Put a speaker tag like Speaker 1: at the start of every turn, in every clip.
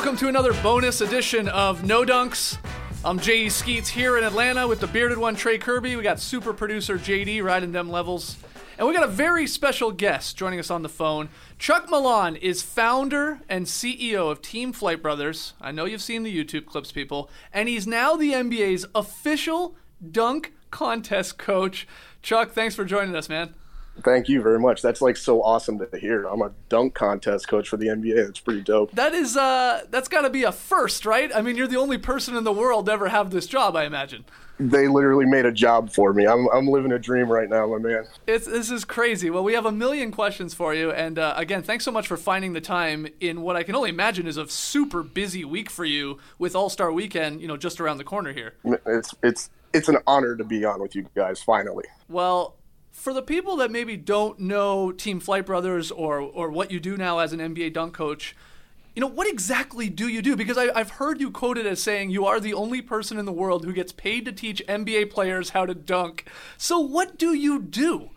Speaker 1: welcome to another bonus edition of No Dunks. I'm J.E. Skeets here in Atlanta with the bearded one, Trey Kirby. We got super producer JD riding them levels. And we got a very special guest joining us on the phone. Chuck Milan is founder and CEO of Team Flight Brothers. I know you've seen the YouTube clips, people. And he's now the NBA's official dunk contest coach. Chuck, thanks for joining us, man.
Speaker 2: Thank you very much. That's like so awesome to hear. I'm a dunk contest coach for the NBA. That's pretty dope.
Speaker 1: That is, that's got to be a first, right? I mean, you're the only person in the world to ever have this job, I imagine.
Speaker 2: They literally made a job for me. I'm living a dream right now, my man.
Speaker 1: This is crazy. Well, we have a million questions for you. And again, thanks so much for finding the time in what I can only imagine is a super busy week for you with All-Star Weekend, just around the corner here.
Speaker 2: It's an honor to be on with you guys, finally.
Speaker 1: Well, for the people that maybe don't know Team Flight Brothers or what you do now as an NBA dunk coach, what exactly do you do? Because I've heard you quoted as saying you are the only person in the world who gets paid to teach NBA players how to dunk. So what do you do?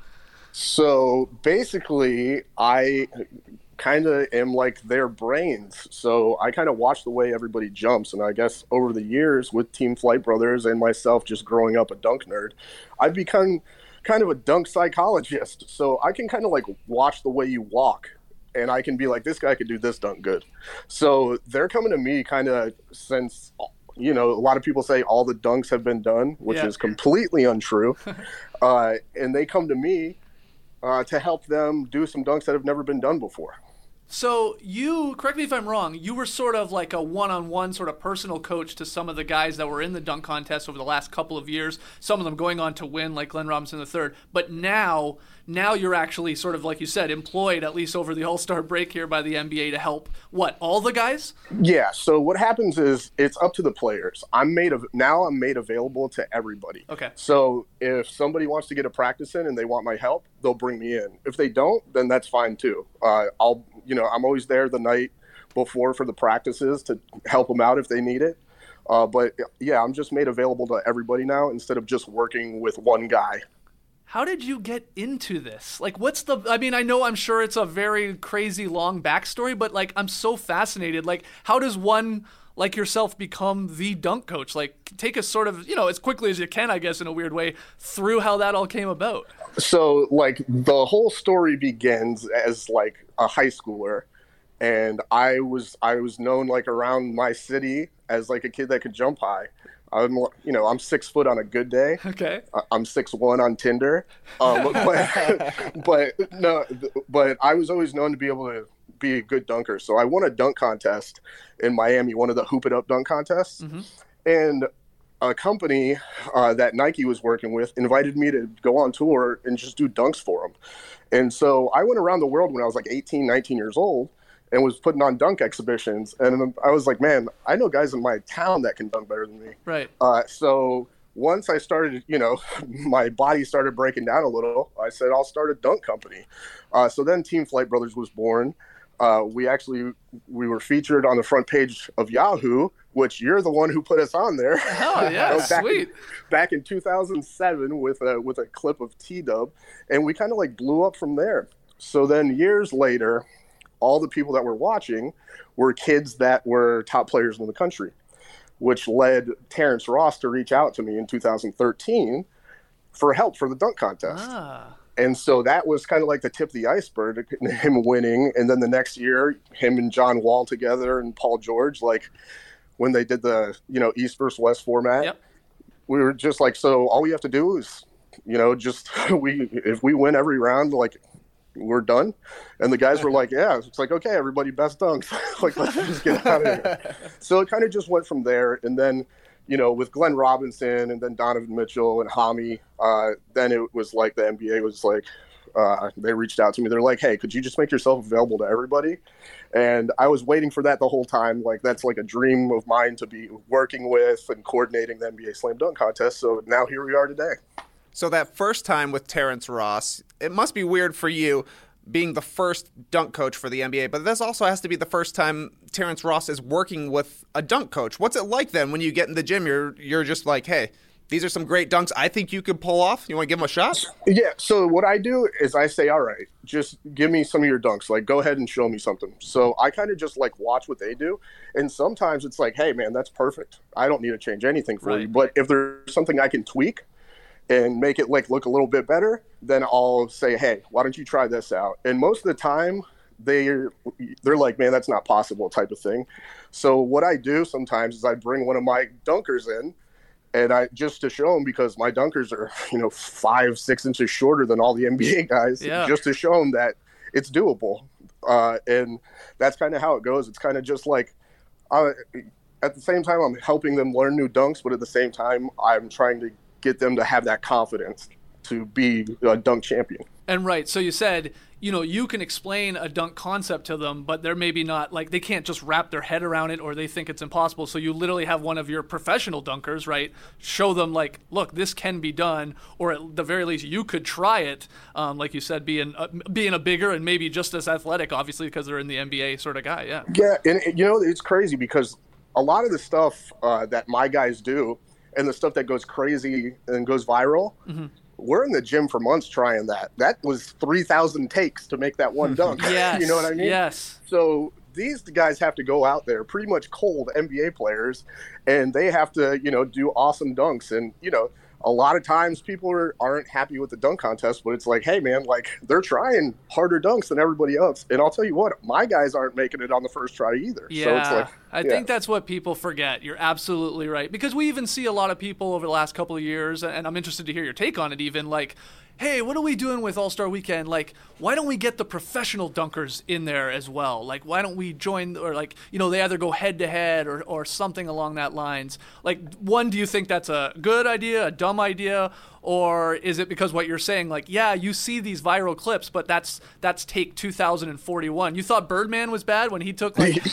Speaker 2: So basically, I kind of am like their brains. So I kind of watch the way everybody jumps. And I guess over the years with Team Flight Brothers and myself just growing up a dunk nerd, I've become kind of a dunk psychologist. So I can kind of like watch the way you walk and I can be like, this guy could do this dunk good. So they're coming to me kind of since, a lot of people say all the dunks have been done, which is completely untrue. And they come to me to help them do some dunks that have never been done before.
Speaker 1: So you, correct me if I'm wrong, you were sort of like a one-on-one sort of personal coach to some of the guys that were in the dunk contest over the last couple of years, some of them going on to win like Glenn Robinson III. But now you're actually sort of, like you said, employed at least over the All-Star break here by the NBA to help, all the guys?
Speaker 2: Yeah, so what happens is it's up to the players. I'm made available to everybody.
Speaker 1: Okay.
Speaker 2: So if somebody wants to get a practice in and they want my help, they'll bring me in. If they don't, then that's fine too. I'm always there the night before for the practices to help them out if they need it. But yeah, I'm just made available to everybody now instead of just working with one guy.
Speaker 1: How did you get into this? Like, I'm sure it's a very crazy long backstory, but like, I'm so fascinated. Like, how does one like yourself become the dunk coach? Like, take us sort of, as quickly as you can, I guess, in a weird way, through how that all came about.
Speaker 2: So like the whole story begins as like a high schooler. And I was known like around my city as like a kid that could jump high. I'm 6 foot on a good day.
Speaker 1: Okay.
Speaker 2: I'm 6'1" on Tinder. But I was always known to be able to be a good dunker. So I won a dunk contest in Miami, one of the Hoop It Up dunk contests. Mm-hmm. And a company that Nike was working with invited me to go on tour and just do dunks for them. And so I went around the world when I was like 18, 19 years old and was putting on dunk exhibitions. And I was like, man, I know guys in my town that can dunk better than me.
Speaker 1: Right.
Speaker 2: So once I started, my body started breaking down a little, I said, I'll start a dunk company. So then Team Flight Brothers was born. We were featured on the front page of Yahoo, which you're the one who put us on there.
Speaker 1: Oh, yeah, sweet.
Speaker 2: Back in 2007 with a clip of T-Dub, and we kind of like blew up from there. So then years later, all the people that were watching were kids that were top players in the country, which led Terrence Ross to reach out to me in 2013 for help for the dunk contest.
Speaker 1: Ah.
Speaker 2: And so that was kind of like the tip of the iceberg, him winning. And then the next year, him and John Wall together and Paul George, like when they did the, East versus West format,
Speaker 1: yep.
Speaker 2: We were just like, so all we have to do is, if we win every round, like we're done. And the guys were like, yeah, it's like, okay, everybody best dunks. Like, let's just get out of here. So it kind of just went from there. And then, with Glenn Robinson and then Donovan Mitchell and Hami, then it was like the NBA was like, they reached out to me. They're like, hey, could you just make yourself available to everybody? And I was waiting for that the whole time. Like, that's like a dream of mine to be working with and coordinating the NBA Slam Dunk Contest. So now here we are today.
Speaker 3: So that first time with Terrence Ross, it must be weird for you being the first dunk coach for the NBA, but this also has to be the first time Terrence Ross is working with a dunk coach. What's it like then when you get in the gym, you're just like, hey, these are some great dunks I think you could pull off. You want to give them a shot?
Speaker 2: Yeah, so what I do is I say, all right, just give me some of your dunks. Like, go ahead and show me something. So I kind of just, like, watch what they do. And sometimes it's like, hey, man, that's perfect. I don't need to change anything for you. But if there's something I can tweak and make it, like, look a little bit better, then I'll say, hey, why don't you try this out? And most of the time, they're like, man, that's not possible type of thing. So what I do sometimes is I bring one of my dunkers in, and I just to show them, because my dunkers are 5-6 inches shorter than all the NBA guys, just to show them that it's doable. And that's kind of how it goes. It's kind of just like at the same time I'm helping them learn new dunks, but at the same time I'm trying to get them to have that confidence to be a dunk champion.
Speaker 1: And right, so you said, you can explain a dunk concept to them, but they're maybe not, like, they can't just wrap their head around it, or they think it's impossible. So you literally have one of your professional dunkers, right, show them, like, look, this can be done, or at the very least, you could try it. Like you said, being a bigger and maybe just as athletic, obviously, because they're in the NBA sort of guy, yeah.
Speaker 2: Yeah, and it's crazy because a lot of the stuff that my guys do and the stuff that goes crazy and goes viral, we're in the gym for months trying that. That was 3,000 takes to make that one dunk.
Speaker 1: Yes.
Speaker 2: You know what I mean?
Speaker 1: Yes.
Speaker 2: So these guys have to go out there, pretty much cold NBA players, and they have to, do awesome dunks. And, a lot of times people aren't happy with the dunk contest, but it's like, hey, man, like, they're trying harder dunks than everybody else. And I'll tell you what, my guys aren't making it on the first try either.
Speaker 1: Yeah,
Speaker 2: so it's like,
Speaker 1: I think that's what people forget. You're absolutely right. Because we even see a lot of people over the last couple of years, and I'm interested to hear your take on it even, like, hey, what are we doing with All-Star Weekend? Like, why don't we get the professional dunkers in there as well? Like, why don't we join, or like, they either go head-to-head or something along that lines. Like, one, do you think that's a good idea, a dumb idea? Or is it because what you're saying, like, yeah, you see these viral clips, but that's take 2041. You thought Birdman was bad when he took, like,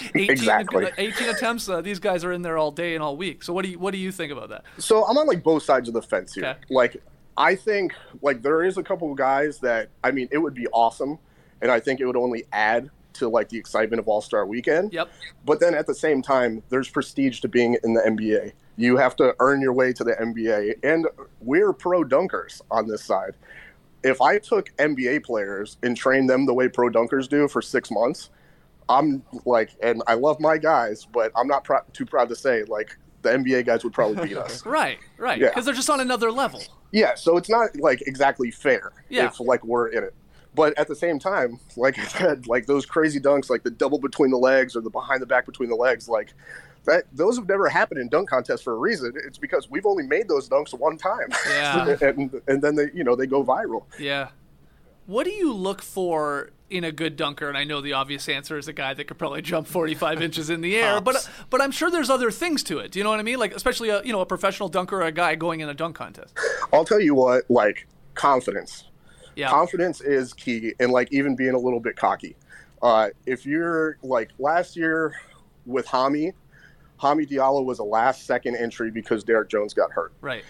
Speaker 1: 18 attempts? These guys are in there all day and all week. So what do you think about that?
Speaker 2: So I'm on, like, both sides of the fence here.
Speaker 1: Okay.
Speaker 2: Like, I think, like, there is a couple of guys that, I mean, it would be awesome, and I think it would only add to, like, the excitement of All-Star Weekend.
Speaker 1: Yep.
Speaker 2: But then at the same time, there's prestige to being in the NBA. You have to earn your way to the NBA, and we're pro dunkers on this side. If I took NBA players and trained them the way pro dunkers do for 6 months, I'm like, and I love my guys, but I'm not too proud to say, like, the NBA guys would probably beat us.
Speaker 1: Right. Because they're just on another level.
Speaker 2: Yeah, so it's not, like, exactly fair if, like, we're in it. But at the same time, like I said, like, those crazy dunks, like the double between the legs or the behind the back between the legs, like, those have never happened in dunk contests for a reason. It's because we've only made those dunks one time.
Speaker 1: Yeah.
Speaker 2: and then they go viral.
Speaker 1: Yeah. What do you look for in a good dunker? And I know the obvious answer is a guy that could probably jump 45 inches in the air, but I'm sure there's other things to it. Do you know what I mean? Like, especially a professional dunker or a guy going in a dunk contest.
Speaker 2: I'll tell you what, like, confidence.
Speaker 1: Yeah.
Speaker 2: Confidence is key, and, like, even being a little bit cocky. If you're, like, last year with Hami Diallo was a last-second entry because Derek Jones got hurt.
Speaker 1: Right.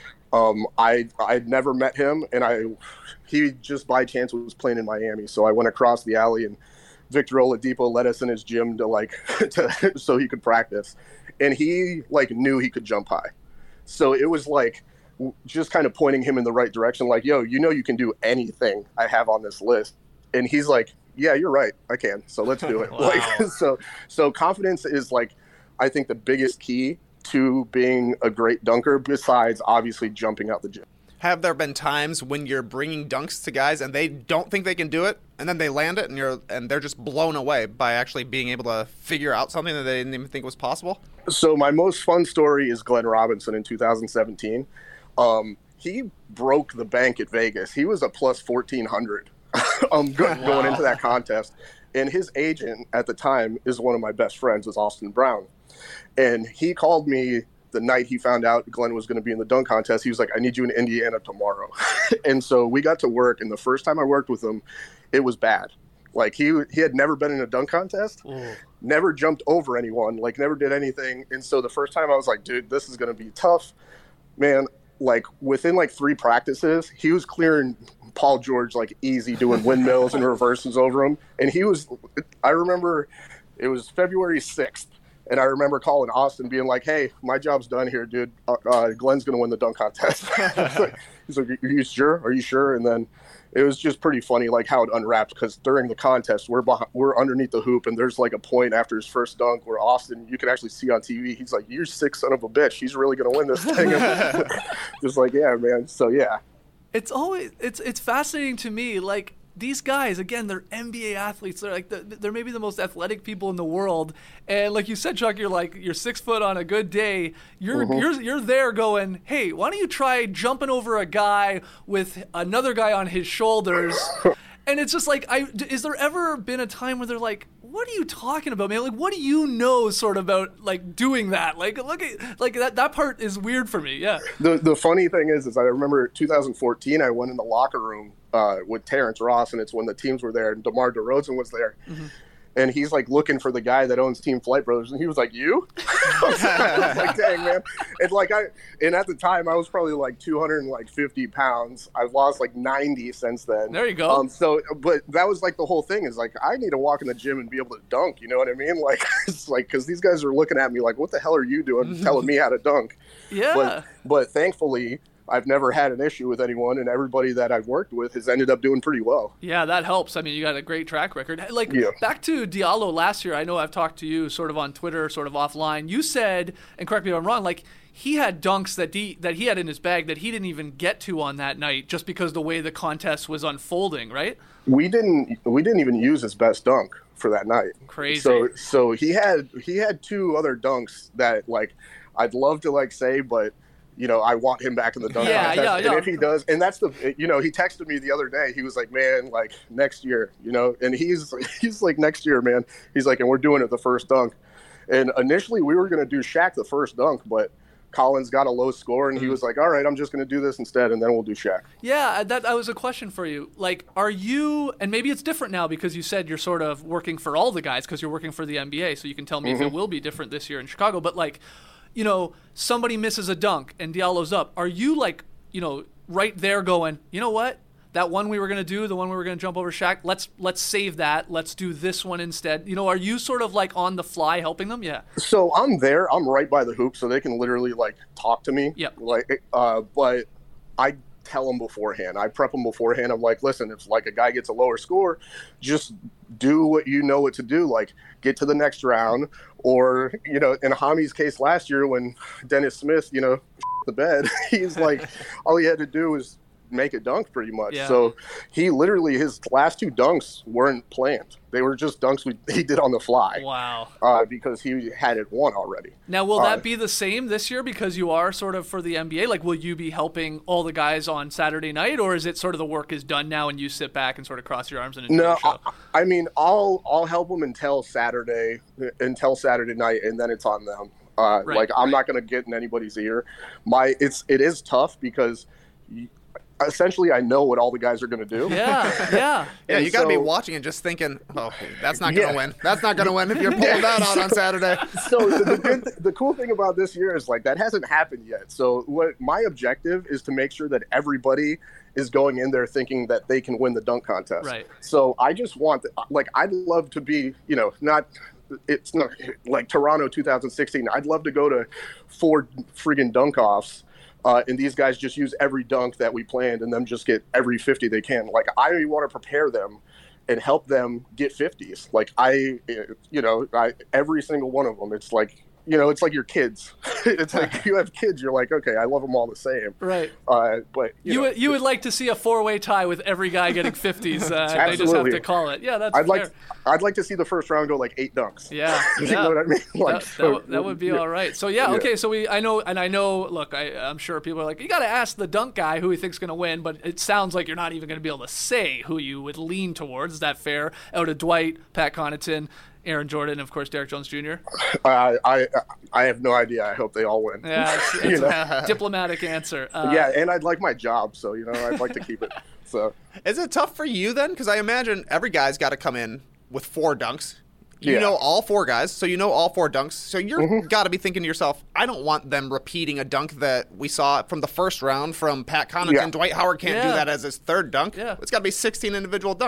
Speaker 2: I'd never met him, and he just by chance was playing in Miami, so I went across the alley, and Victor Oladipo let us in his gym so he could practice, and he, like, knew he could jump high. So it was like just kind of pointing him in the right direction, like, yo, you can do anything I have on this list. And he's like, yeah, you're right, I can, so let's do it.
Speaker 1: Wow.
Speaker 2: Like, so confidence is, like, I think the biggest key to being a great dunker, besides obviously jumping out the gym.
Speaker 3: Have there been times when you're bringing dunks to guys and they don't think they can do it, and then they land it, and they're just blown away by actually being able to figure out something that they didn't even think was possible?
Speaker 2: So my most fun story is Glenn Robinson in 2017. He broke the bank at Vegas. He was a plus 1,400 going into that contest. And his agent at the time is one of my best friends, is Austin Brown. And he called me the night he found out Glenn was going to be in the dunk contest. He was like, I need you in Indiana tomorrow. And so we got to work, and the first time I worked with him, it was bad. Like, he had never been in a dunk contest, never jumped over anyone, like, never did anything. And so the first time I was like, dude, this is going to be tough. Man, like, within, like, 3 practices, he was clearing Paul George, like, easy, doing windmills and reverses over him. And I remember it was February 6th. And I remember calling Austin being like, hey, my job's done here, dude. Glenn's going to win the dunk contest. He's like, are you sure? Are you sure? And then it was just pretty funny, like how it unwrapped, because during the contest, we're underneath the hoop, and there's like a point after his first dunk where Austin, you can actually see on TV, he's like, "You're sick son of a bitch. He's really gonna win this thing." Just like, yeah, man. So yeah,
Speaker 1: it's fascinating to me, like. These guys, again, they're NBA athletes. They're like they're maybe the most athletic people in the world. And like you said, Chuck, you're 6 foot on a good day. You're there going, hey, why don't you try jumping over a guy with another guy on his shoulders? And it's just like, is there ever been a time where they're like, what are you talking about, man? Like, what do you know sort of about like doing that? Like, look at like that part is weird for me. Yeah.
Speaker 2: The funny thing is I remember 2014, I went in the locker room with Terrence Ross, and it's when the teams were there, and DeMar DeRozan was there. Mm-hmm. And he's like looking for the guy that owns Team Flight Brothers, and he was like, "You?" I was like, "Dang, man!" And at the time, I was probably like 250 pounds. I've lost like 90 since then.
Speaker 1: There you go.
Speaker 2: But that was like the whole thing is like I need to walk in the gym and be able to dunk. You know what I mean? Like it's like because these guys are looking at me like, "What the hell are you doing, telling me how to dunk?"
Speaker 1: Yeah.
Speaker 2: But thankfully, I've never had an issue with anyone, and everybody that I've worked with has ended up doing pretty well.
Speaker 1: Yeah, that helps. I mean, you got a great track record. Like, Back to Diallo last year, I know I've talked to you sort of on Twitter, sort of offline. You said, and correct me if I'm wrong, like, he had dunks that he had in his bag that he didn't even get to on that night just because the way the contest was unfolding, right?
Speaker 2: We didn't even use his best dunk for that night.
Speaker 1: Crazy.
Speaker 2: So he had 2 other dunks that, like, I'd love to, like, say, but you know, I want him back in the dunk contest. Yeah. And if he does, and that's he texted me the other day. He was like, man, like next year, you know, and he's like, next year, man. He's like, and we're doing it the first dunk. And initially we were going to do Shaq the first dunk, but Collins got a low score, and he was like, all right, I'm just going to do this instead, and then we'll do Shaq.
Speaker 1: Yeah, that was a question for you. Like, are you, and maybe it's different now because you said you're sort of working for all the guys because you're working for the NBA, so you can tell me if it will be different this year in Chicago, but like, you know, somebody misses a dunk and Diallo's up. Are you like, you know, right there going, you know what? That one we were going to do, the one we were going to jump over Shaq, let's save that. Let's do this one instead. You know, are you sort of like on the fly helping them? Yeah.
Speaker 2: So I'm there. I'm right by the hoop, so they can literally like talk to me.
Speaker 1: Yep.
Speaker 2: Like, but I tell them beforehand. I prep them beforehand. I'm like, listen, if like a guy gets a lower score, just do what you know what to do. Like, get to the next round. Or, you know, in Hami's case last year when Dennis Smith, you know, the bed, he's like, all he had to do was make a dunk pretty much. Yeah. So he literally, his last 2 dunks weren't planned. They were just dunks he did on the fly.
Speaker 1: Wow.
Speaker 2: Because he had it won already.
Speaker 1: Now, will that be the same this year because you are sort of for the NBA? Like, will you be helping all the guys on Saturday night, or is it sort of the work is done now and you sit back and sort of cross your arms and enjoy the show?
Speaker 2: I mean, I'll help them until Saturday night, and then it's on them. Like, I'm not going to get in anybody's ear. It is tough because essentially I know what all the guys are going to do.
Speaker 1: Yeah.
Speaker 3: You got to be watching and just thinking, oh, that's not going to win. That's not going to win if you're pulling that out on Saturday.
Speaker 2: So the cool thing about this year is like that hasn't happened yet. So what my objective is to make sure that everybody is going in there thinking that they can win the dunk contest.
Speaker 1: Right.
Speaker 2: So I just want, like, I'd love to be, you know, it's not like Toronto 2016. I'd love to go to 4 friggin' dunk-offs. And these guys just use every dunk that we planned and them just get every 50 they can. Like, I want to prepare them and help them get 50s. Like, every single one of them, it's like, you know, it's like your kids. It's like you have kids. You're like, okay, I love them all the same.
Speaker 1: Right.
Speaker 2: But
Speaker 1: you would like to see a 4-way tie with every guy getting 50s. They just have to call it. Yeah, that's fair.
Speaker 2: I'd like to see the first round go like 8 dunks.
Speaker 1: Yeah.
Speaker 2: You know what I mean? Like,
Speaker 1: that would be all right. So okay. So I know. Look, I'm sure people are like, you got to ask the dunk guy who he thinks going to win, but it sounds like you're not even going to be able to say who you would lean towards. Is that fair? Out of Dwight, Pat Connaughton, Aaron Jordan, and of course Derek Jones Jr.
Speaker 2: I have no idea. I hope they all win.
Speaker 1: Yeah, it's a diplomatic answer.
Speaker 2: Yeah, and I'd like my job, so I'd like to keep it. So
Speaker 3: is it tough for you then? Because I imagine every guy's got to come in with 4 dunks. You know all 4 guys, so you know all 4 dunks. So you're got to be thinking to yourself, I don't want them repeating a dunk that we saw from the first round from Pat Connaughton. Yeah. Dwight Howard can't do that as his 3rd dunk.
Speaker 1: Yeah.
Speaker 3: It's got to be 16 individual dunks.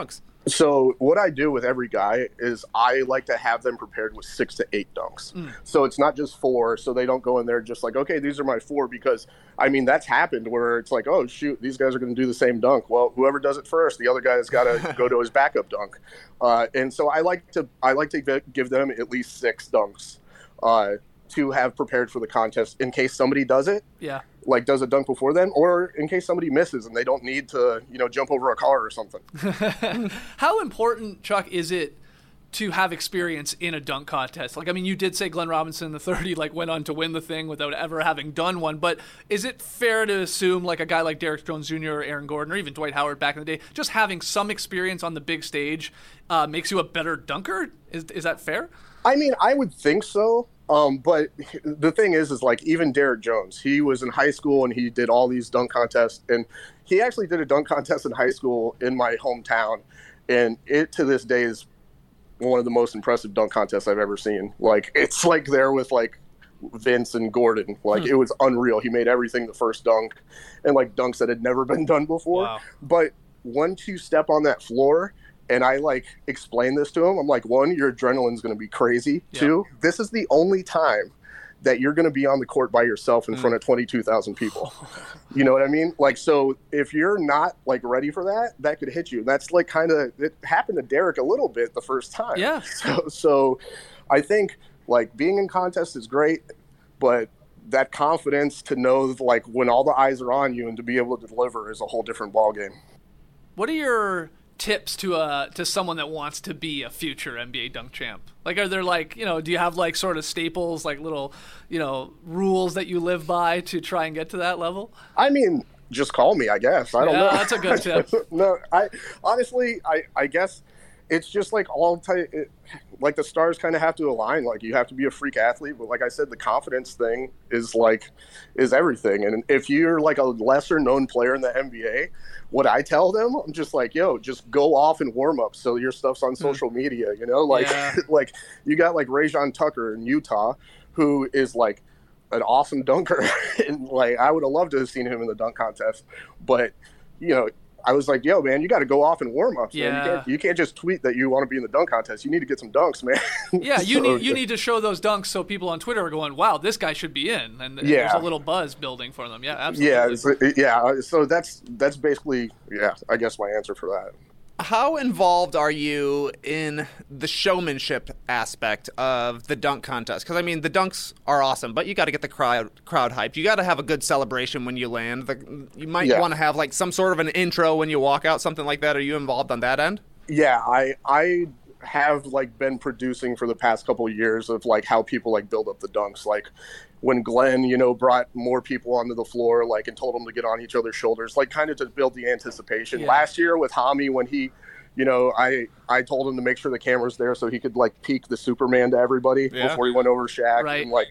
Speaker 2: So what I do with every guy is I like to have them prepared with 6 to 8 dunks. So it's not just 4, so they don't go in there just like, okay, these are my 4, because I mean that's happened where it's like, oh shoot, these guys are going to do the same dunk. Well, whoever does it first, the other guy's got to go to his backup dunk. And so I like to give them at least 6 dunks to have prepared for the contest in case somebody does it.
Speaker 1: Yeah.
Speaker 2: Like does a dunk before them, or in case somebody misses and they don't need to, jump over a car or something.
Speaker 1: How important, Chuck, is it to have experience in a dunk contest? Like, I mean, you did say Glenn Robinson III went on to win the thing without ever having done one, but is it fair to assume like a guy like Derrick Jones Jr. or Aaron Gordon or even Dwight Howard back in the day, just having some experience on the big stage makes you a better dunker? Is that fair?
Speaker 2: I mean, I would think so. But the thing is like even Derrick Jones, he was in high school and he did all these dunk contests, and he actually did a dunk contest in high school in my hometown, and it to this day is one of the most impressive dunk contests I've ever seen. Like it's like there with like Vince and Gordon, like it was unreal. He made everything the first dunk, and like dunks that had never been done before.
Speaker 1: Wow.
Speaker 2: But once you step on that floor, and I like explain this to him, I'm like, 1, your adrenaline's going to be crazy.
Speaker 1: Yep.
Speaker 2: 2, this is the only time that you're going to be on the court by yourself in front of 22,000 people. You know what I mean? Like, so if you're not like ready for that, that could hit you. And that's like it happened to Derrick a little bit the first time.
Speaker 1: Yeah.
Speaker 2: So I think like being in contests is great, but that confidence to know like when all the eyes are on you and to be able to deliver is a whole different ballgame.
Speaker 1: What are your tips to someone that wants to be a future NBA dunk champ? Like, are there like, do you have like sort of staples, like little, rules that you live by to try and get to that level?
Speaker 2: I mean, just call me, I guess. I don't know.
Speaker 1: That's a good tip.
Speaker 2: No, I guess it's just like like the stars kind of have to align. Like you have to be a freak athlete, but like I said, the confidence thing is everything. And if you're like a lesser known player in the NBA, what I tell them, I'm just like, yo, just go off and warm up so your stuff's on social media, like like you got like Rajon Tucker in Utah, who is like an awesome dunker, and like I would have loved to have seen him in the dunk contest, but I was like, yo, man, you got to go off and warm up.
Speaker 1: Yeah.
Speaker 2: You can't just tweet that you want to be in the dunk contest. You need to get some dunks, man.
Speaker 1: Yeah, you need to show those dunks so people on Twitter are going, wow, this guy should be in. And there's a little buzz building for them. Yeah, absolutely.
Speaker 2: Yeah. So that's basically, I guess my answer for that.
Speaker 3: How involved are you in the showmanship aspect of the dunk contest? Because, I mean, the dunks are awesome, but you got to get the crowd hyped. You got to have a good celebration when you land. You might want to have, like, some sort of an intro when you walk out, something like that. Are you involved on that end?
Speaker 2: Yeah, I have, like, been producing for the past couple of years of, like, how people, like, build up the dunks. Like, when Glenn, brought more people onto the floor, like, and told them to get on each other's shoulders, like, kind of to build the anticipation. Yeah. Last year with Hami, when he, I told him to make sure the camera's there so he could, like, peek the Superman to everybody before he went over Shaq.
Speaker 1: Right.
Speaker 2: And, like,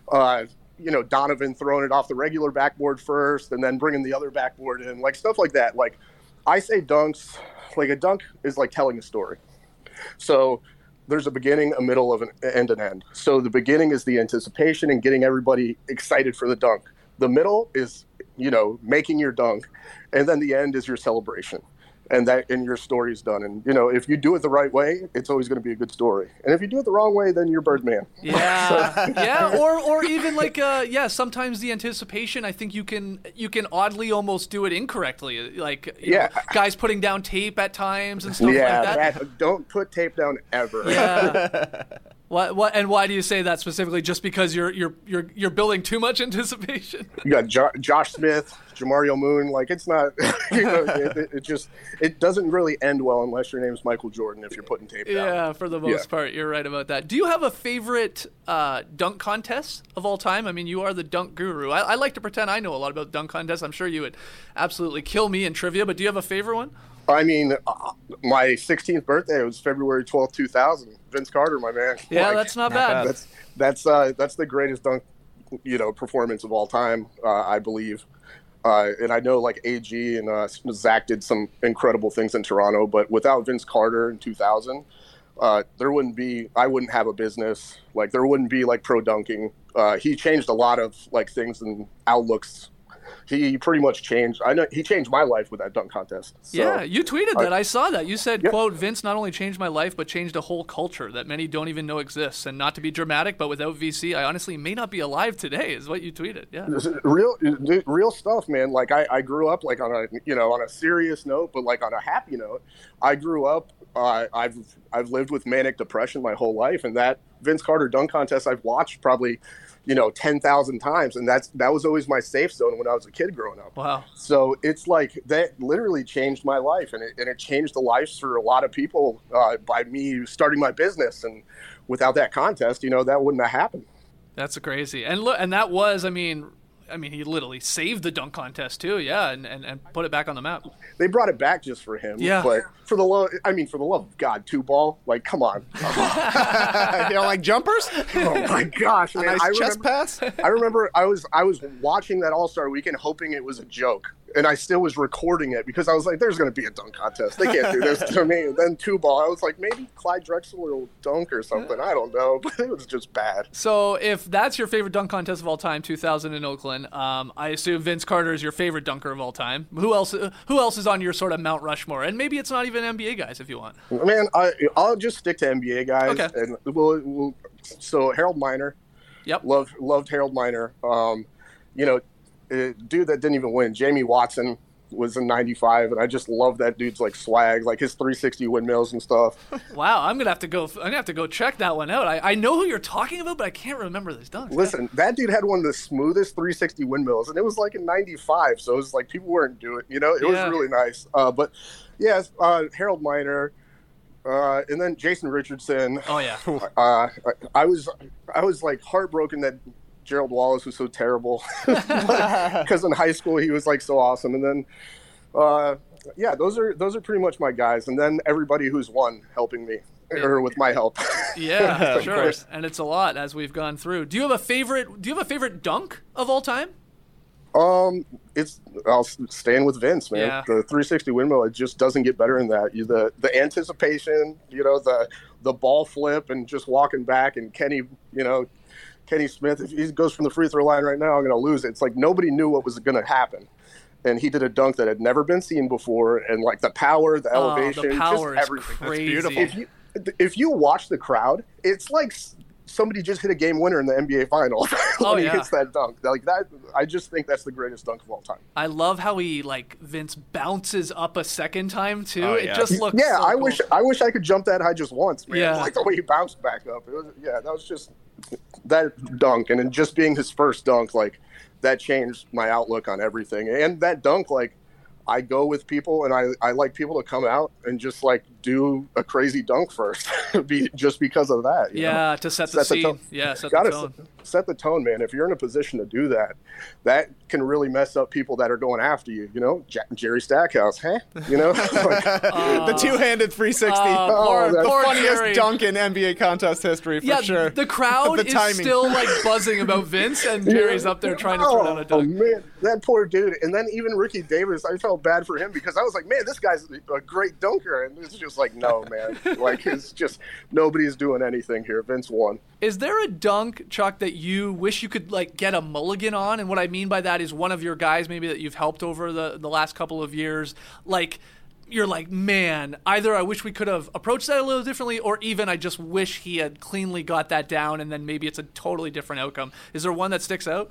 Speaker 2: Donovan throwing it off the regular backboard first and then bringing the other backboard in, like, stuff like that. Like, I say dunks, like, a dunk is like telling a story. So there's a beginning, a middle, of an end. So the beginning is the anticipation and getting everybody excited for the dunk. The middle is, making your dunk. And then the end is your celebration. And your story's done. And, if you do it the right way, it's always going to be a good story. And if you do it the wrong way, then you're Birdman.
Speaker 1: Yeah. Yeah. Or even like, sometimes the anticipation, I think you can oddly almost do it incorrectly. Like, guys putting down tape at times and stuff like that.
Speaker 2: Don't put tape down ever.
Speaker 1: Yeah. And why do you say that specifically? Just because you're building too much anticipation?
Speaker 2: You got Josh Smith, Jamario Moon. Like, it's not, it doesn't really end well unless your name's Michael Jordan if you're putting tape down.
Speaker 1: Yeah, for the most part, you're right about that. Do you have a favorite dunk contest of all time? I mean, you are the dunk guru. I like to pretend I know a lot about dunk contests. I'm sure you would absolutely kill me in trivia, but do you have a favorite one?
Speaker 2: I mean, my 16th birthday was February 12th, 2000. Vince Carter, my man.
Speaker 1: Yeah, that's not bad.
Speaker 2: That's the greatest dunk, performance of all time, I believe. And I know like AG and Zach did some incredible things in Toronto, but without Vince Carter in 2000, I wouldn't have a business. Like there wouldn't be like pro dunking. He changed a lot of like things and outlooks he pretty much changed. I know he changed my life with that dunk contest. So,
Speaker 1: yeah, you tweeted that. I saw that. You said,
Speaker 2: Yep.
Speaker 1: quote, Vince not only changed my life, but changed a whole culture that many don't even know exists. And not to be dramatic, but without VC, I honestly may not be alive today, is what you tweeted. Yeah.
Speaker 2: This is real stuff, man. Like I grew up like on a serious note, but like on a happy note. I grew up. I've lived with manic depression my whole life, and that Vince Carter dunk contest I've watched probably 10,000 times, and that was always my safe zone when I was a kid growing up.
Speaker 1: Wow.
Speaker 2: So it's like that literally changed my life, and it changed the lives for a lot of people by me starting my business. And without that contest, that wouldn't have happened.
Speaker 1: That's crazy. And look, and that was, I mean, he literally saved the dunk contest too, yeah, and put it back on the map.
Speaker 2: They brought it back just for him.
Speaker 1: Yeah.
Speaker 2: But for the love of God, 2-ball, like, come on.
Speaker 3: You don't like jumpers?
Speaker 2: Oh my gosh, man!
Speaker 3: A nice chest pass.
Speaker 2: I remember I was watching that All-Star Weekend, hoping it was a joke, and I still was recording it because I was like, "There's going to be a dunk contest. They can't do this to me." And then 2-ball, I was like, maybe Clyde Drexler will dunk or something. I don't know, but it was just bad.
Speaker 1: So if that's your favorite dunk contest of all time, 2000 in Oakland, I assume Vince Carter is your favorite dunker of all time. Who else is on your sort of Mount Rushmore? And maybe it's not even NBA guys if you want.
Speaker 2: Man, I'll just stick to NBA guys.
Speaker 1: Okay.
Speaker 2: And so Harold Miner.
Speaker 1: Yep.
Speaker 2: Loved Harold Miner. A dude that didn't even win, Jamie Watson, was in 95, and I just love that dude's like swag, like his 360 windmills and stuff.
Speaker 1: Wow, I'm gonna have to go check that one out. I know who you're talking about, but I can't remember these dunks.
Speaker 2: Listen, that dude had one of the smoothest 360 windmills, and it was like in 95, so it was like people weren't doing it. It was really nice. But yes, Harold Miner, and then Jason Richardson.
Speaker 1: Oh yeah.
Speaker 2: I was like heartbroken that Gerald Wallace was so terrible because in high school he was like so awesome, and then those are pretty much my guys, and then everybody who's won helping me or with my help.
Speaker 1: Yeah, sure. And it's a lot as we've gone through. Do you have a favorite dunk of all time?
Speaker 2: I'll stand with Vince, man.
Speaker 1: Yeah.
Speaker 2: The 360 windmill, it just doesn't get better than that. The anticipation, the ball flip and just walking back, and Kenny Smith, if he goes from the free throw line right now, I'm going to lose it. It's like nobody knew what was going to happen. And he did a dunk that had never been seen before. And like the power, the elevation,
Speaker 1: the power
Speaker 2: just
Speaker 1: is
Speaker 2: everything.
Speaker 1: crazy.
Speaker 3: That's beautiful.
Speaker 2: If you watch the crowd, it's like somebody just hit a game winner in the NBA Finals when he hits that dunk. Like that, I just think that's the greatest dunk of all time.
Speaker 1: I love how he Vince bounces up a second time too.
Speaker 3: Oh,
Speaker 1: It
Speaker 3: yeah.
Speaker 1: just looks.
Speaker 2: Yeah,
Speaker 1: so
Speaker 2: I
Speaker 1: cool.
Speaker 2: wish I could jump that high just once, man.
Speaker 1: Yeah.
Speaker 2: Like the way he bounced back up. That was just that dunk, and then just being his first dunk, like that changed my outlook on everything. And that dunk, like, I go with people, and I like people to come out and just like do a crazy dunk first, just because of that. you know?
Speaker 1: To set the scene.
Speaker 2: tone.
Speaker 1: Yeah, set the
Speaker 2: Gotta
Speaker 1: tone.
Speaker 2: set the tone, man. If you're in a position to do that, that can really mess up people that are going after you. Jerry Stackhouse, huh?
Speaker 3: The two-handed 360.
Speaker 2: that's
Speaker 1: poor
Speaker 3: Funniest
Speaker 1: Jerry.
Speaker 3: dunk in NBA contest history for sure.
Speaker 1: The crowd
Speaker 3: The
Speaker 1: is
Speaker 3: timing.
Speaker 1: still buzzing about Vince, and Jerry's up there trying to throw down a
Speaker 2: Oh
Speaker 1: dunk.
Speaker 2: man, that poor dude. And then even Ricky Davis, I felt bad for him because I was like, man, this guy's a great dunker, and it's just like, no, man. Like, it's just nobody's doing anything here. Vince won.
Speaker 1: Is there a dunk, Chuck, that you wish you could get a mulligan on? And what I mean by that is one of your guys maybe that you've helped over the last couple of years, you're like, man, either I wish we could have approached that a little differently, or even I just wish he had cleanly got that down, and then maybe it's a totally different outcome. Is there one that sticks out?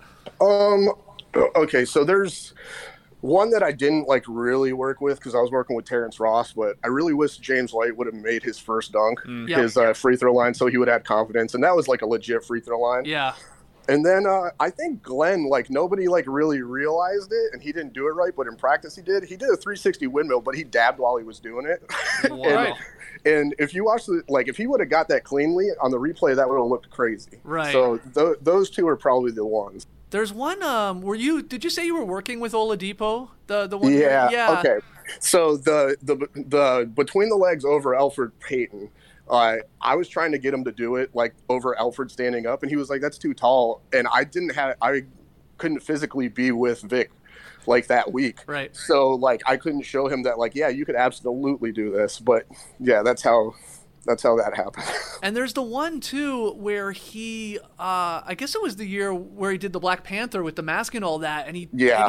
Speaker 2: Okay, so there's one that I didn't really work with because I was working with Terrence Ross, but I really wish James White would have made his first dunk, his free throw line, so he would have confidence, and that was like a legit free throw line.
Speaker 1: Yeah.
Speaker 2: And then I think Glenn, nobody really realized it, and he didn't do it right, but in practice he did. He did a 360 windmill, but he dabbed while he was doing it.
Speaker 1: Wow.
Speaker 2: And if you watch if he would have got that cleanly on the replay, that would have looked crazy.
Speaker 1: Right.
Speaker 2: So those two are probably the ones.
Speaker 1: There's one. Did you say you were working with Oladipo? The one.
Speaker 2: Yeah.
Speaker 1: Yeah.
Speaker 2: Okay. So the between the legs over Elfrid Payton, I was trying to get him to do it over Elfrid standing up, and he was like, "That's too tall," and I couldn't physically be with Vic that week.
Speaker 1: Right.
Speaker 2: So I couldn't show him that yeah, you could absolutely do this, but yeah, that's how that's how that happened.
Speaker 1: And there's the one too where he, I guess it was the year where he did the Black Panther with the mask and all that, and he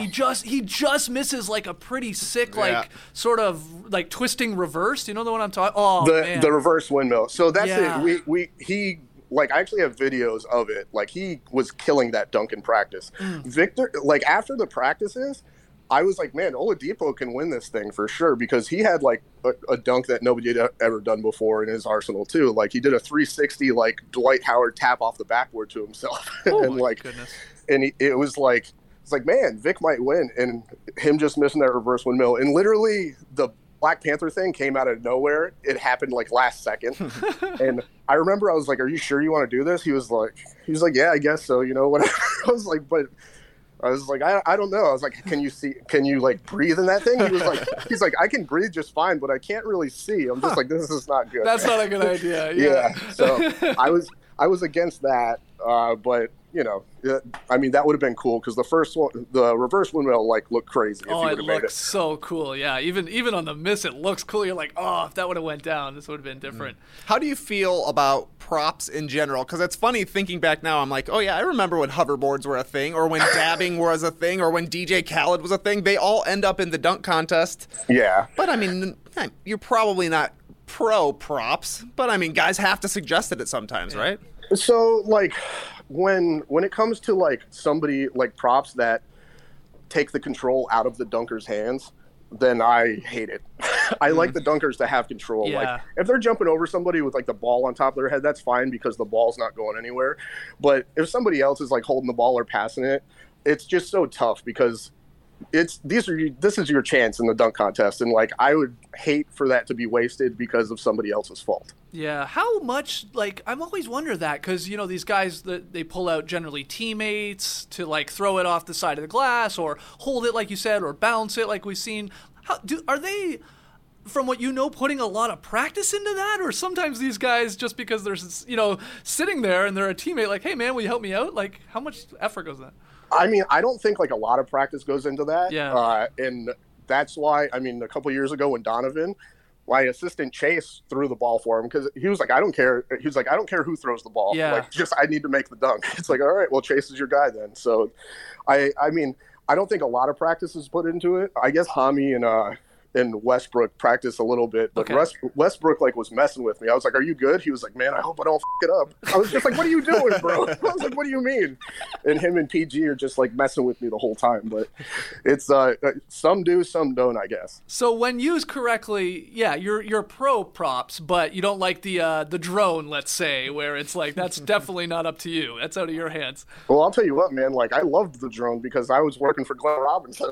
Speaker 1: just misses like a pretty sick like sort of like twisting reverse. You know the one I'm talking? Oh, man.
Speaker 2: The reverse windmill. So that's it. He like I actually have videos of it. Like he was killing that dunk in practice. Victor, like after the practices, I was like, man, Oladipo can win this thing for sure because he had like a dunk that nobody had ever done before in his arsenal too. Like he did a 360 like Dwight Howard tap off the backboard to himself, and like, goodness. And it was like it's like, man, Vic might win, and him just missing that reverse windmill, and literally the Black Panther thing came out of nowhere. It happened like last second, and I remember I was like, "Are you sure you want to do this?" He was like, "Yeah, I guess so." You know, whatever. I was like, but. I was like, I don't know. I was like, can you like breathe in that thing? He's like, I can breathe just fine, but I can't really see. I'm just like, this is not good.
Speaker 1: That's not a good idea.
Speaker 2: Yeah. So I was against that, but you know, I mean, that would have been cool because the first one, the reverse windmill, like looked crazy.
Speaker 1: It looked so cool. Yeah, even on the miss, it looks cool. You're like, oh, if that would have went down, this would have been different.
Speaker 3: How do you feel about props in general? Because it's funny thinking back now. I'm like, oh yeah, I remember when hoverboards were a thing, or when dabbing was a thing, or when DJ Khaled was a thing. They all end up in the dunk contest.
Speaker 2: Yeah.
Speaker 3: But I mean, you're probably not pro props, but I mean, guys have to suggest it sometimes, right?
Speaker 2: So like. When it comes to like somebody like props that take the control out of the dunker's hands, then I hate it. I like the dunkers to have control.
Speaker 1: Yeah.
Speaker 2: Like if they're jumping over somebody with like the ball on top of their head, that's fine because the ball's not going anywhere. But if somebody else is like holding the ball or passing it, it's just so tough because this is your chance in the dunk contest, and like I would hate for that to be wasted because of somebody else's fault.
Speaker 1: Yeah, how much, like, I've always wondered that, because, you know, these guys, they pull out generally teammates to, like, throw it off the side of the glass, or hold it, like you said, or bounce it, like we've seen. Are they, from what you know, putting a lot of practice into that? Or sometimes these guys, just because they're, you know, sitting there and they're a teammate, like, hey, man, will you help me out? Like, how much effort goes in that?
Speaker 2: I mean, I don't think, like, a lot of practice goes into that.
Speaker 1: Yeah.
Speaker 2: And that's why, I mean, a couple years ago when Donovan, my assistant Chase threw the ball for him because he was like, I don't care. He was like, I don't care who throws the ball.
Speaker 1: Yeah.
Speaker 2: Like, just I need to make the dunk. It's like, all right, well, Chase is your guy then. So, I mean, I don't think a lot of practice is put into it. I guess Hami and Westbrook practice a little bit, but
Speaker 1: okay.
Speaker 2: Westbrook like was messing with me. I was like, "Are you good?" He was like, "Man, I hope I don't f it up." I was just like, "What are you doing, bro?" I was like, "What do you mean?" And him and PG are just like messing with me the whole time. But it's some do, some don't, I guess.
Speaker 1: So when used correctly, yeah, you're pro props, but you don't like the drone, let's say, where it's like that's definitely not up to you. That's out of your hands.
Speaker 2: Well, I'll tell you what, man. Like I loved the drone because I was working for Glenn Robinson.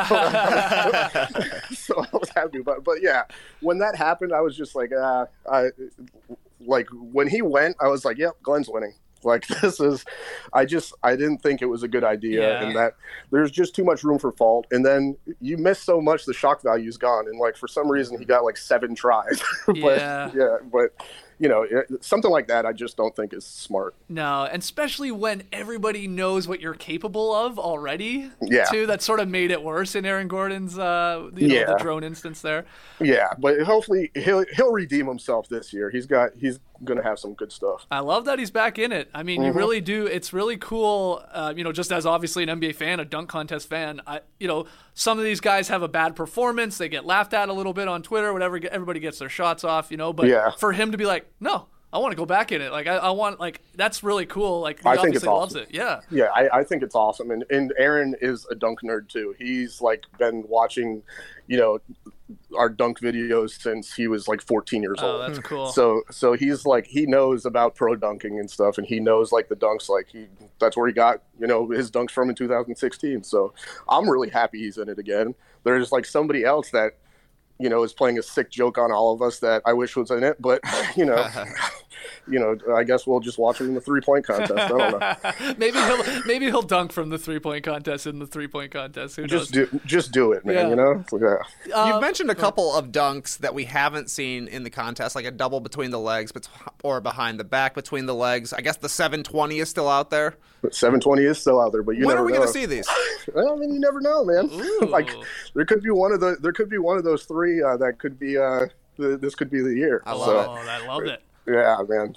Speaker 2: So I was happy about it. But yeah, when that happened, I was just like, like when he went, I was like, yep, Glenn's winning. Like I didn't think it was a good idea, and that there's just too much room for fault. And then you miss so much, the shock value's gone. And like for some reason, he got like 7 tries. But you know, something like that, I just don't think is smart.
Speaker 1: No, and especially when everybody knows what you're capable of already.
Speaker 2: Yeah.
Speaker 1: Too, that sort of made it worse in Aaron Gordon's, the drone instance there.
Speaker 2: Yeah, but hopefully he'll redeem himself this year. He's going to have some good stuff.
Speaker 1: I love that he's back in it. I mean, you really do. It's really cool. You know, just as obviously an NBA fan, a dunk contest fan, you know, some of these guys have a bad performance. They get laughed at a little bit on Twitter, whatever. Everybody gets their shots off, you know, but for him to be like, no, I want to go back in it. Like, I want, like, that's really cool. Like, he obviously loves it. Yeah.
Speaker 2: Yeah, I think it's awesome. And Aaron is a dunk nerd, too. He's, like, been watching, you know, our dunk videos since he was, like, 14 years old.
Speaker 1: Oh, that's cool.
Speaker 2: So he's, like, he knows about pro dunking and stuff, and he knows, like, the dunks, like, that's where he got, you know, his dunks from in 2016. So I'm really happy he's in it again. There's, like, somebody else that, you know, is playing a sick joke on all of us that I wish was in it, but you know, I guess we'll just watch him in the 3-point contest. I don't
Speaker 1: know. maybe he'll dunk from the 3-point contest in the 3-point contest. Who knows?
Speaker 2: Just do it, man. Yeah. You know.
Speaker 3: You've mentioned a couple of dunks that we haven't seen in the contest, like a double between the legs, or behind the back between the legs. I guess the 720 is still out there.
Speaker 2: 720 is still out there, but
Speaker 3: when
Speaker 2: are
Speaker 3: we going to see these?
Speaker 2: Well, I mean, you never know, man. Like there could be one of those 3 that could be this could be the year.
Speaker 3: I love
Speaker 1: it. I love it.
Speaker 2: Yeah, man.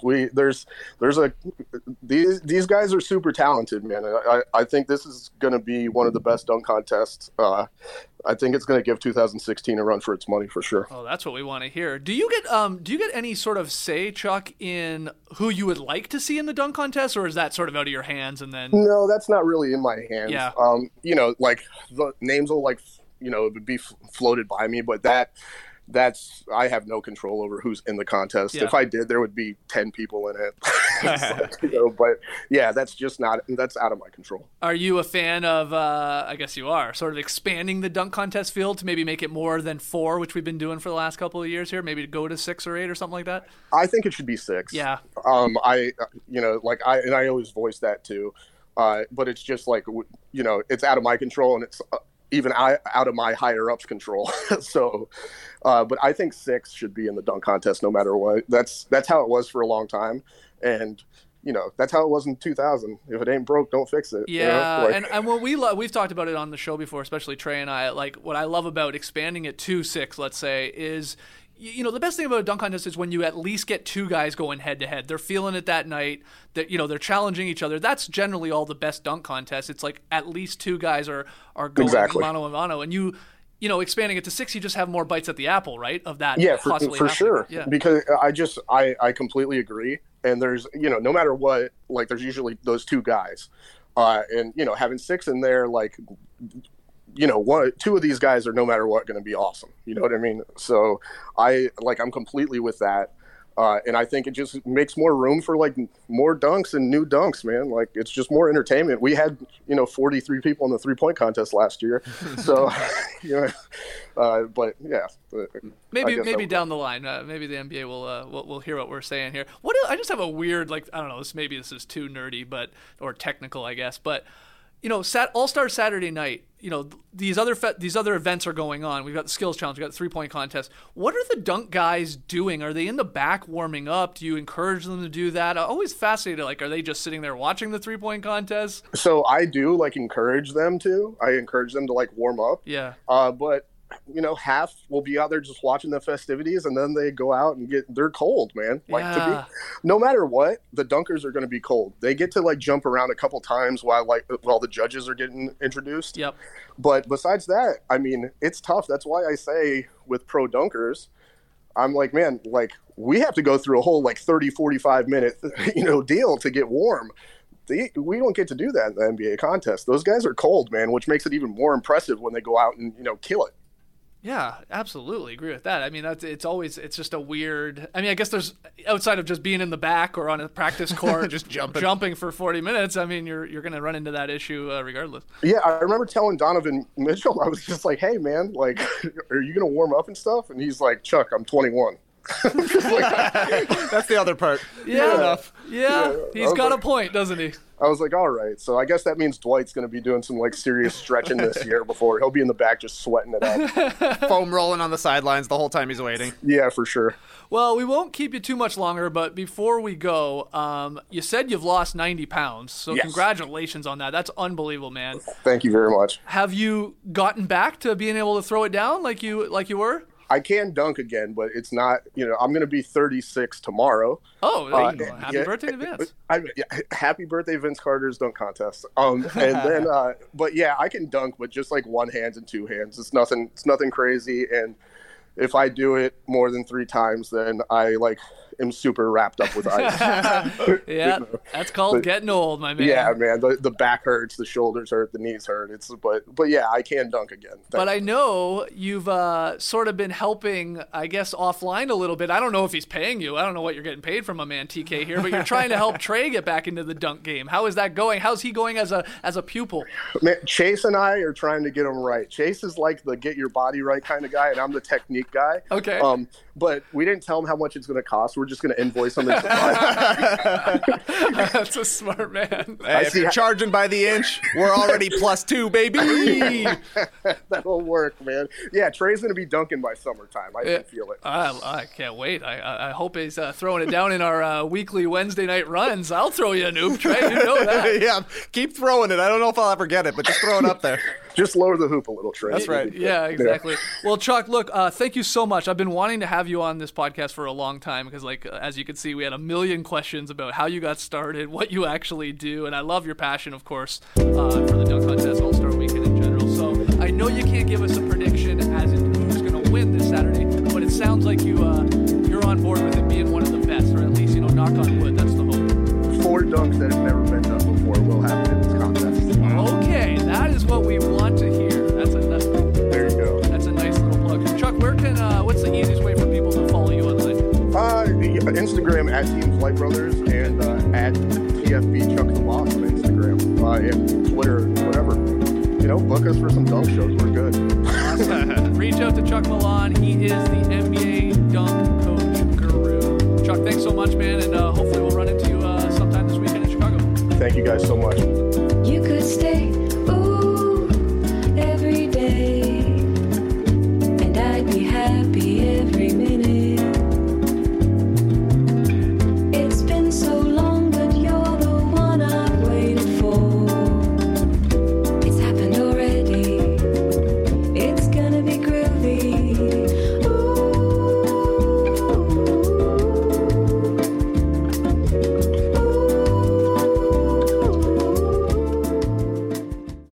Speaker 2: These guys are super talented, man. I think this is going to be one of the best dunk contests. I think it's going to give 2016 a run for its money for sure.
Speaker 1: Oh, that's what we want to hear. Do you get any sort of say, Chuck, in who you would like to see in the dunk contest, or is that sort of out of your hands? And then
Speaker 2: no, that's not really in my hands.
Speaker 1: Yeah.
Speaker 2: Like the names will be floated by me, but that's I have no control over who's in the contest.
Speaker 1: Yeah.
Speaker 2: If I did, there would be 10 people in it. But yeah, that's out of my control.
Speaker 1: Are you a fan of, I guess you are, sort of expanding the dunk contest field to maybe make it more than 4, which we've been doing for the last couple of years here, maybe to go to 6 or 8 or something like that?
Speaker 2: I think it should be 6.
Speaker 1: Yeah.
Speaker 2: I always voice that too. But it's just like, it's out of my control, and it's even out of my higher ups control. So, but I think 6 should be in the dunk contest no matter what. That's how it was for a long time. And, that's how it was in 2000. If it ain't broke, don't fix it.
Speaker 1: Yeah. And what we've talked about it on the show before, especially Trey and I, like what I love about expanding it to 6, let's say, is, the best thing about a dunk contest is when you at least get 2 guys going head to head. They're feeling it that night. That they're challenging each other. That's generally all the best dunk contests. It's like at least 2 guys are going mano a mano, and expanding it to 6, you just have more bites at the apple, right? Of that.
Speaker 2: Yeah, for sure.
Speaker 1: Yeah.
Speaker 2: Because I completely agree. And there's no matter what, like there's usually those 2 guys, and having 6 in there, like. 2 of these guys are no matter what going to be awesome. You know what I mean? So I'm completely with that. And I think it just makes more room for like more dunks and new dunks, man. Like it's just more entertainment. We had, 43 people in the 3-point contest last year. So, but yeah.
Speaker 1: Maybe down the line, maybe the NBA will hear what we're saying here. I just have a weird, I don't know, maybe this is too nerdy, or technical, I guess, but All-Star Saturday night, these other events are going on. We've got the skills challenge, we've got the 3-point contest. What are the dunk guys doing? Are they in the back warming up? Do you encourage them to do that? I'm always fascinated. Are they just sitting there watching the 3-point contest?
Speaker 2: So I do encourage them to. I encourage them to warm up.
Speaker 1: Yeah.
Speaker 2: But half will be out there just watching the festivities, and then they go out and they're cold, man. No matter what, the dunkers are going to be cold. They get to jump around a couple times while the judges are getting introduced.
Speaker 1: Yep.
Speaker 2: But besides that, I mean, it's tough. That's why I say with pro dunkers, I'm like, man, we have to go through a whole 30, 45 minute, deal to get warm. We don't get to do that in the NBA contest. Those guys are cold, man, which makes it even more impressive when they go out and, kill it.
Speaker 1: Yeah, absolutely agree with that. I mean, it's just a weird. I mean, I guess there's outside of just being in the back or on a practice court, just jumping for 40 minutes. I mean, you're going to run into that issue regardless.
Speaker 2: Yeah, I remember telling Donovan Mitchell, I was just like, "Hey, man, are you going to warm up and stuff?" And he's like, "Chuck, I'm 21."
Speaker 3: That's the other part.
Speaker 1: Yeah, enough. Yeah, he's got a point, doesn't he?
Speaker 2: I was like, all right. So I guess that means Dwight's going to be doing some serious stretching this year before he'll be in the back just sweating it out.
Speaker 3: Foam rolling on the sidelines the whole time he's waiting.
Speaker 2: Yeah, for sure.
Speaker 1: Well, we won't keep you too much longer, but before we go, you said you've lost 90 pounds. So
Speaker 2: yes.
Speaker 1: Congratulations on that. That's unbelievable, man.
Speaker 2: Thank you very much.
Speaker 1: Have you gotten back to being able to throw it down like you were?
Speaker 2: I can dunk again, but it's not, I'm going to be 36 tomorrow.
Speaker 1: Oh, happy birthday to Vince.
Speaker 2: Happy birthday, Vince Carter's dunk contest. And then, but yeah, I can dunk, but just one hand and 2 hands. It's nothing crazy. And if I do it more than 3 times, then I am super wrapped up with ice.
Speaker 1: Yeah, that's called getting old, my man.
Speaker 2: Yeah, man. The back hurts, the shoulders hurt, the knees hurt. But yeah, I can dunk again.
Speaker 1: But I know you've sort of been helping, I guess, offline a little bit. I don't know if he's paying you. I don't know what you're getting paid from my man TK here, but you're trying to help Trey get back into the dunk game. How is that going? How's he going as a pupil?
Speaker 2: Man, Chase and I are trying to get him right. Chase is the get your body right kind of guy, and I'm the technique guy.
Speaker 1: Okay.
Speaker 2: But we didn't tell him how much it's going to cost. We're just going to invoice them.
Speaker 1: That's a smart man.
Speaker 3: Hey, if you're charging by the inch, we're already +2, baby.
Speaker 2: That'll work, man. Yeah, Trey's going to be dunking by summertime. I can feel it.
Speaker 1: I can't wait. I hope he's throwing it down in our weekly Wednesday night runs. I'll throw you a noob, Trey. You know that.
Speaker 3: Yeah, keep throwing it. I don't know if I'll ever get it, but just throw it up there.
Speaker 2: Just lower the hoop a little, Trey.
Speaker 3: That's right.
Speaker 1: Yeah, exactly. Yeah. Well, Chuck, look, thank you so much. I've been wanting to have you on this podcast for a long time because, like, as you can see, we had a million questions about how you got started, what you actually do, and I love your passion, of course, for the Dunk Contest All-Star Weekend in general. So I know you can't give us a prediction as in who's going to win this Saturday, but it sounds like you're on board with it being one of the best, or at least, knock on wood. That's the hope.
Speaker 2: 4 dunks that have never been done before will happen in this contest.
Speaker 1: Okay, that is what we want to hear.
Speaker 2: There you go.
Speaker 1: That's a nice little plug. Chuck, what's the easiest way for people to follow you online?
Speaker 2: Instagram at Team Flight Brothers and at TFB Chuck the Boss on Instagram and Twitter, whatever. Book us for some dunk shows. We're good.
Speaker 1: Awesome. Reach out to Chuck Milan. He is the NBA dunk coach guru. Chuck, thanks so much, man, and hopefully we'll run into you sometime this weekend in Chicago.
Speaker 2: Thank you guys so much.
Speaker 4: You could stay